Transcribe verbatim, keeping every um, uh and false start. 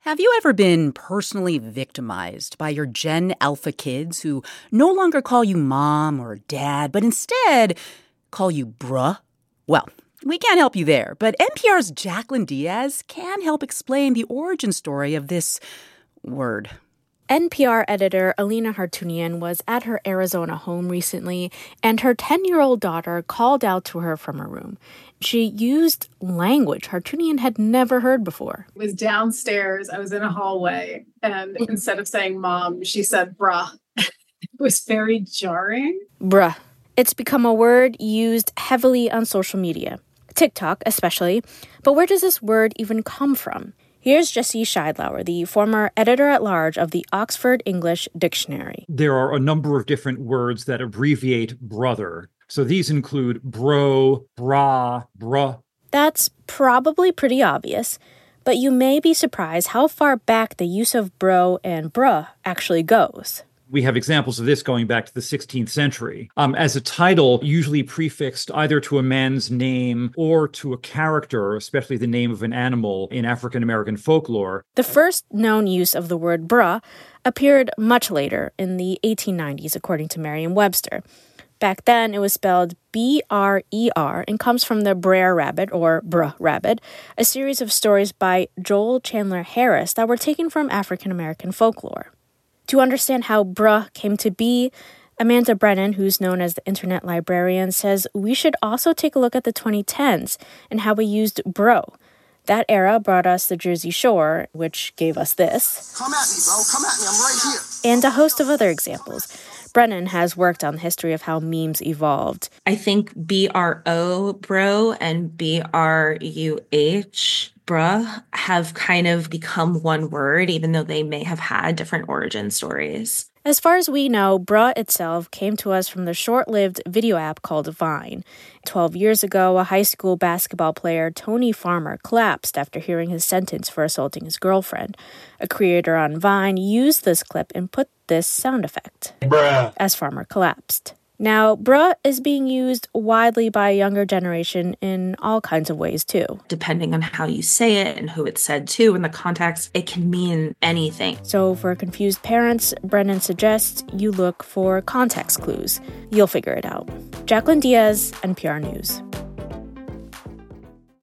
Have you ever been personally victimized by your Gen Alpha kids who no longer call you mom or dad, but instead call you bruh? Well, we can't help you there, but N P R's Jacqueline Diaz can help explain the origin story of this word. N P R editor Alina Hartunian was at her Arizona home recently, and her ten-year-old daughter called out to her from her room. She used language Hartunian had never heard before. I was downstairs. I was in a hallway, and instead of saying mom, she said bruh. It was very jarring. Bruh. It's become a word used heavily on social media, TikTok especially. But where does this word even come from? Here's Jesse Scheidlauer, the former editor-at-large of the Oxford English Dictionary. There are a number of different words that abbreviate brother. So these include bro, bra, bruh. That's probably pretty obvious, but you may be surprised how far back the use of bro and bruh actually goes. We have examples of this going back to the sixteenth century. Um, as a title, usually prefixed either to a man's name or to a character, especially the name of an animal in African-American folklore. The first known use of the word bruh appeared much later, in the eighteen nineties, according to Merriam-Webster. Back then, it was spelled B R E R and comes from the Brer Rabbit, or Bruh Rabbit, a series of stories by Joel Chandler Harris that were taken from African-American folklore. To understand how bruh came to be, Amanda Brennan, who's known as the Internet Librarian, says we should also take a look at the twenty tens and how we used bro. That era brought us the Jersey Shore, which gave us this. Come at me, bro. Come at me. I'm right here. And a host of other examples. Brennan has worked on the history of how memes evolved. I think B R O, bro, and B R U H, bruh, have kind of become one word, even though they may have had different origin stories. As far as we know, bruh itself came to us from the short-lived video app called Vine. Twelve years ago, a high school basketball player, Tony Farmer, collapsed after hearing his sentence for assaulting his girlfriend. A creator on Vine used this clip and put this sound effect bruh as Farmer collapsed. Now, bruh is being used widely by a younger generation in all kinds of ways, too. Depending on how you say it and who it's said to in the context, it can mean anything. So for confused parents, Brennan suggests you look for context clues. You'll figure it out. Jacqueline Diaz, N P R News.